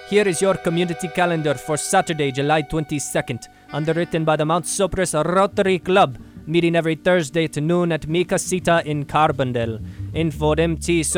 Here is your community calendar for Saturday, July 22nd, underwritten by the Mount Sopris Rotary Club, meeting every Thursday at noon at Mi Casita in Carbondale. Info at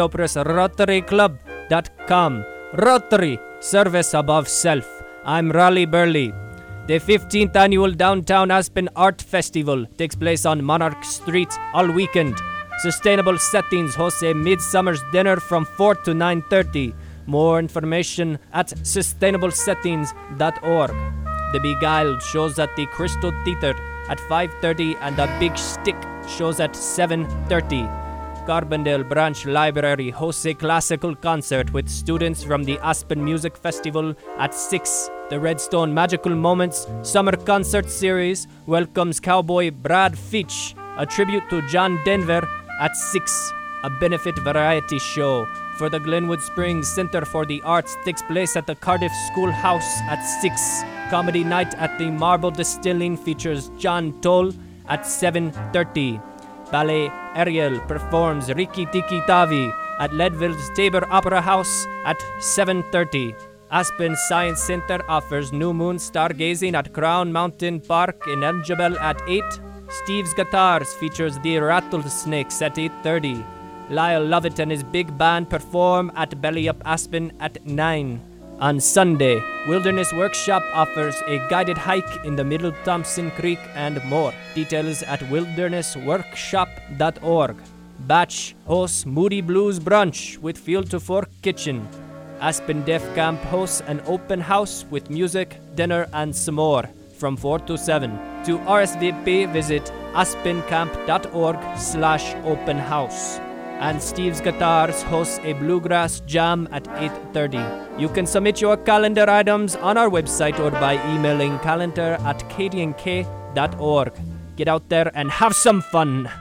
mtsoprisrotaryclub.com. Rotary, service above self. I'm Raleigh Burley. The 15th annual Downtown Aspen Art Festival takes place on Monarch Street all weekend. Sustainable Settings hosts a midsummer's dinner from 4 to 9:30. More information at sustainablesettings.org. The Beguiled shows at the Crystal Theatre at 5:30 and the Big Stick shows at 7:30. Carbondale Branch Library hosts a classical concert with students from the Aspen Music Festival at 6. The Redstone Magical Moments Summer Concert Series welcomes cowboy Brad Fitch, a tribute to John Denver, at 6. A benefit variety show for the Glenwood Springs Center for the Arts takes place at the Cardiff Schoolhouse at 6. Comedy Night at the Marble Distilling features John Toll at 7:30. Ballet Ariel performs Riki Tiki Tavi at Leadville's Tabor Opera House at 7:30. Aspen Science Center offers New Moon stargazing at Crown Mountain Park in Elgibel at 8. Steve's Guitars features the Rattlesnakes at 8:30. Lyle Lovett and his big band perform at Belly Up Aspen at 9. On Sunday, Wilderness Workshop offers a guided hike in the Middle Thompson Creek and more. Details at wildernessworkshop.org. Batch hosts Moody Blues Brunch with Field to Fork Kitchen. Aspen Deaf Camp hosts an open house with music, dinner, and some more from 4 to 7. To RSVP, visit aspencamp.org/open house. And Steve's Guitars hosts a bluegrass jam at 8:30. You can submit your calendar items on our website or by emailing calendar@kdnk.org. Get out there and have some fun!